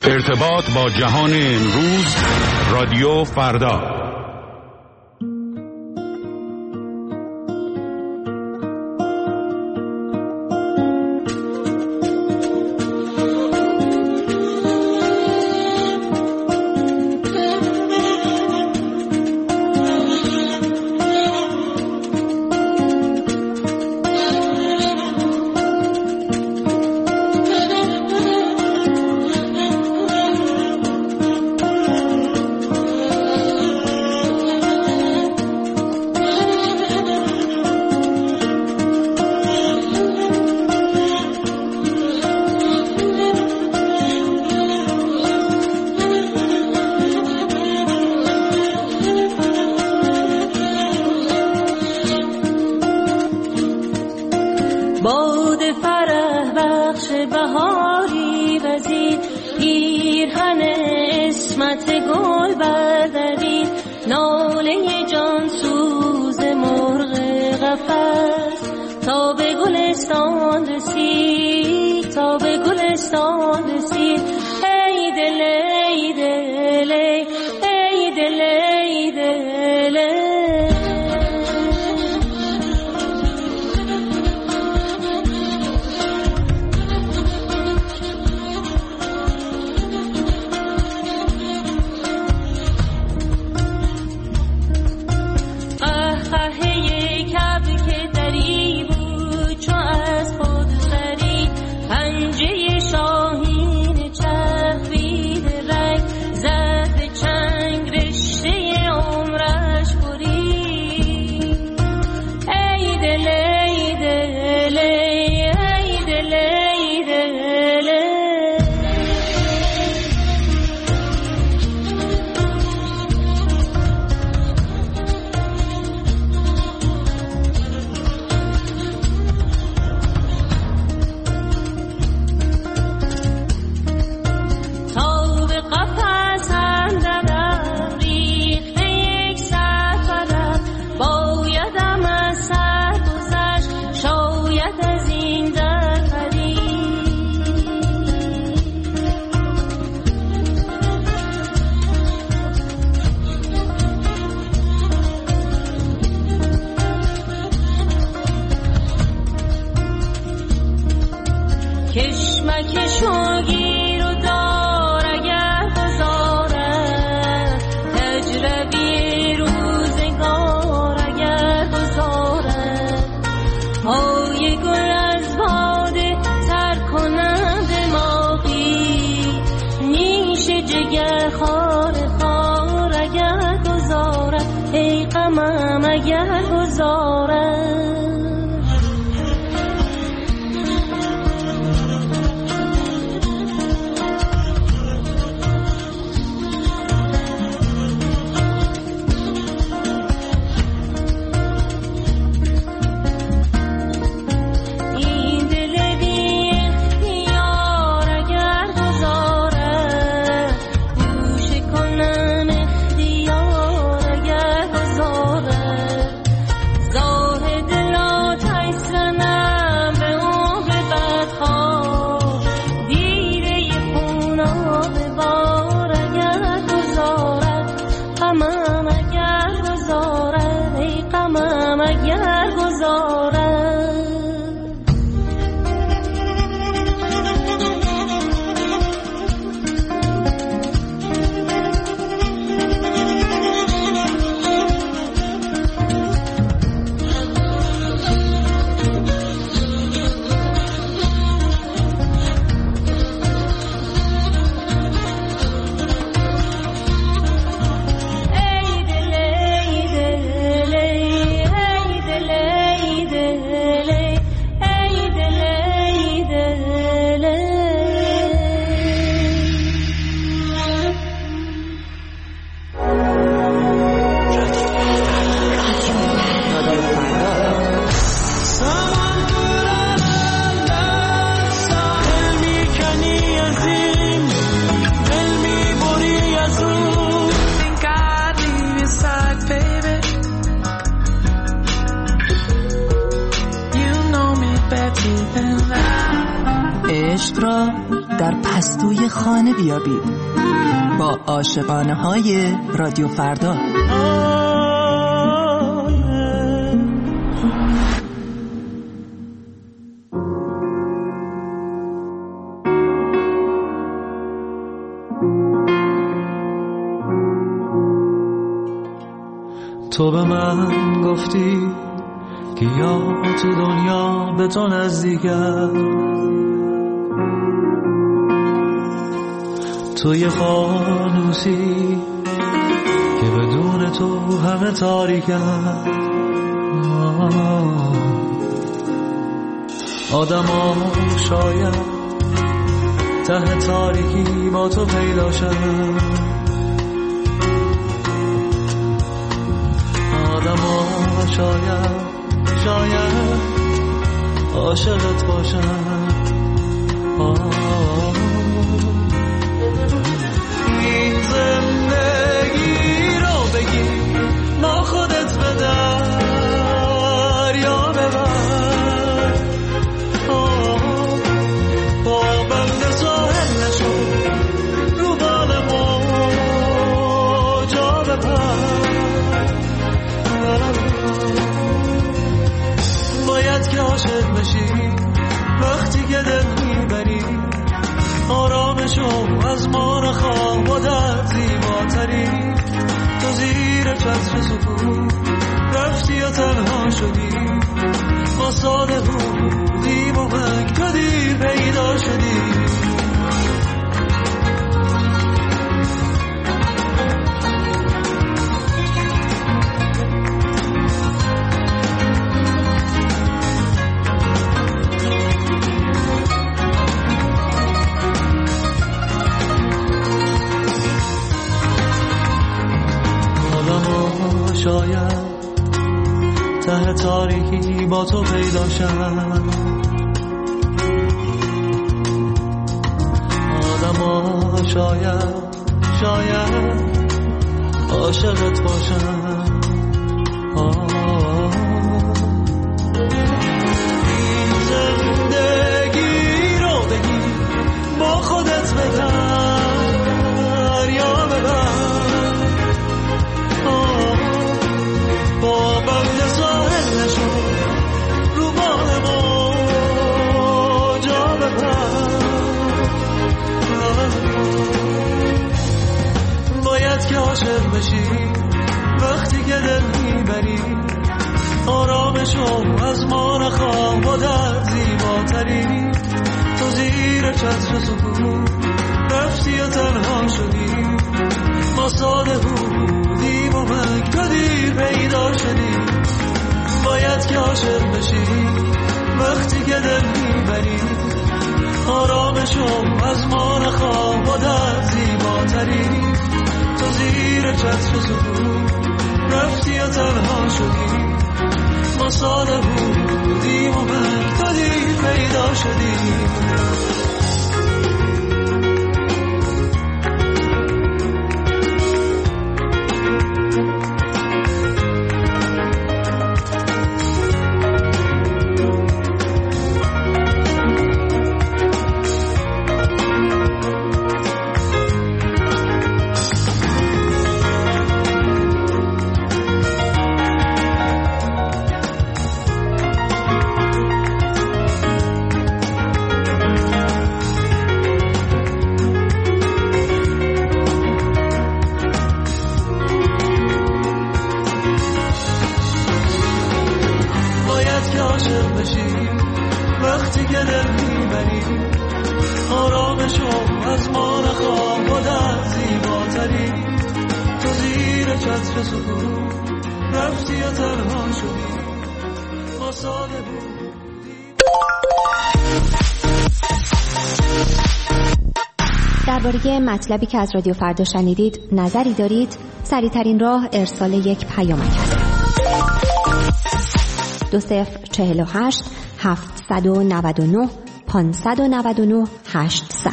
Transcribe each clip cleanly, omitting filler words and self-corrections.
ارتباط با جهان امروز، رادیو فردا. عشق را در پستوی خانه بیابید با عاشقانه های رادیو فردا. تو به من گفتی که یا تو دنیا به تو نزدیکم، تو یه فانوسی که بدون تو همه تاریکم. آدم ها شاید ته تاریکی با تو پیدا شد، آدم ها شاید عاشقت باشم. این زندگی رو بگی ما خودت به دریا ببر، با بند ساحل نشو رو بال موجا ببر. باید که عاشق بشی وقتی که دل میبری، آرامشو از ما نخواه و در زیباتری. تو زیر چتر سکون رفتی و تنها شدی، ما ساده بودیم و مکدی پیدا شدی. شاید ته تاریکی با تو پیدا شد، آدم ها شاید عاشقت باشن. این زندگی رو بگی با خودت به دریا ببر، با بند ساحل نشو رو بال موجا ببر. باید که عاشق بشی وقتی که دل میبری، آرامشو از ما نخواه و در زیباتری. تو زیر چتر سکون رفتی و تنها شدی، ما ساده بودیم و مکدی پیدا شدی. باید که عاشق بشی وقتی که دل میبری، آرامشو از ما نخواه و در زیباتری. تو زیر چتر سکون رفتی و تنها شدی، ما ساده بودیم و مکدی پیدا شدی. وقتی که دل میبری، آرامشو از ما نخواه و در زیباتری. تو زیر چتر سکون رفتی و تنها شدی، ما ساده بودیم. درباره مطلبی که از رادیو فردا شنیدید نظری دارید؟ سریع‌ترین راه ارسال یک پیامک است. 2048 799 599 800.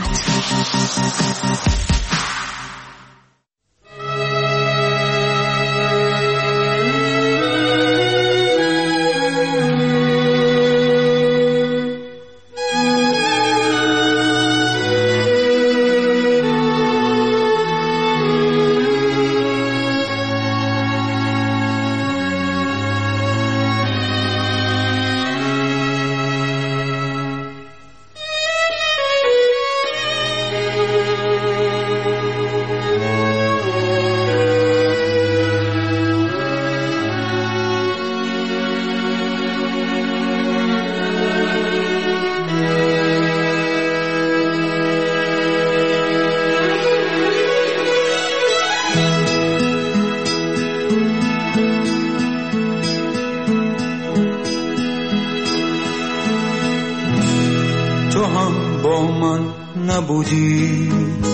نبودی،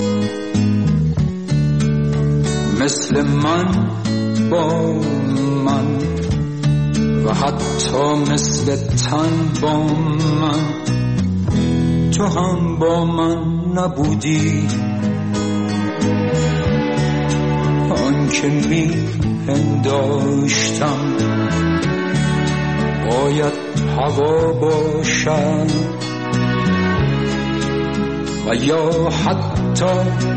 مثل من با من و حتی مثل تن با من، تو هم با من نبودی. آن که می پنداشتم باید هوا باشد و یا حتی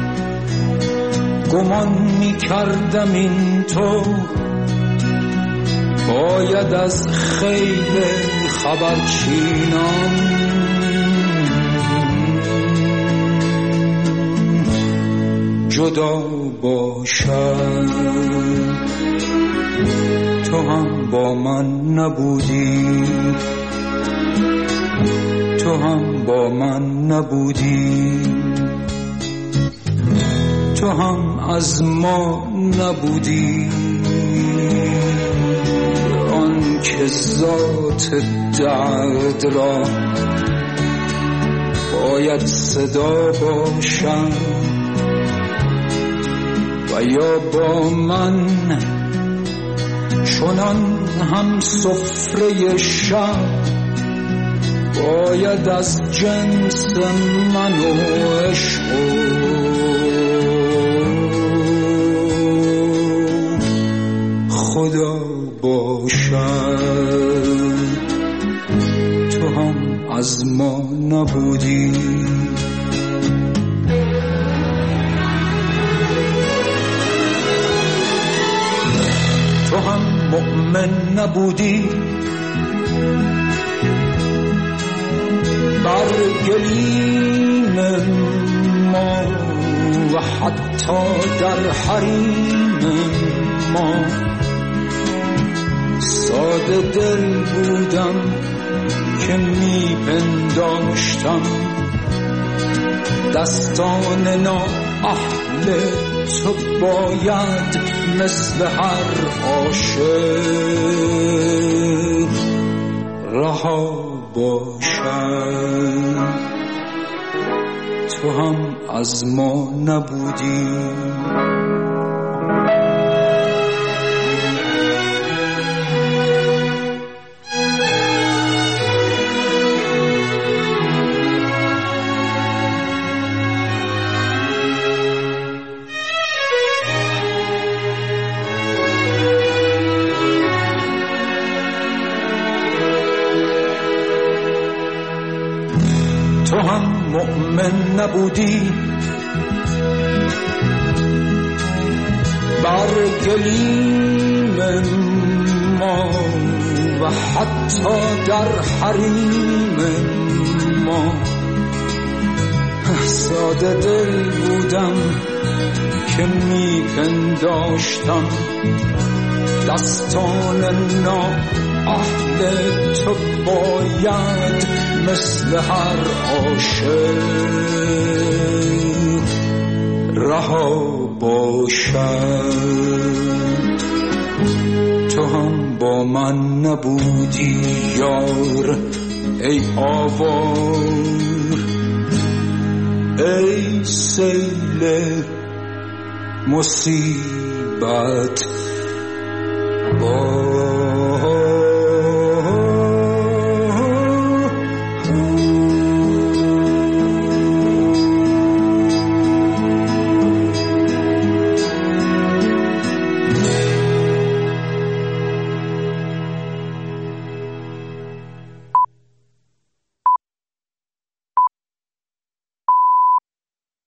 گمان می کردم این تو باید از خیل خبرچینان جدا باشد. تو هم با من نبودی، تو هم با من نبودی، تو هم از ما نبودی. آن که ذات درد را باید صدا باشد و یا با من چنان هم سفره شب باید از جنس من و عشق خدا باشد. تو هم از ما نبودی، تو هم مؤمن نبودی، بر گلیم ما و حتی در حریم ما. ساده دل بودم که می پنداشتم دستان نااهل تو باید مثل هر عاشق رها باشد. تو هم از ما نبودی، تو هم مؤمن نبودی، بر گلیم ما و حتی در حریم ما. ساده دل بودم که می پنداشتم دستان نااهل تو باید مثل هر عاشق رها باشد. تو هم با من نبودی یار، ای آوار، ای سیل مصیبت با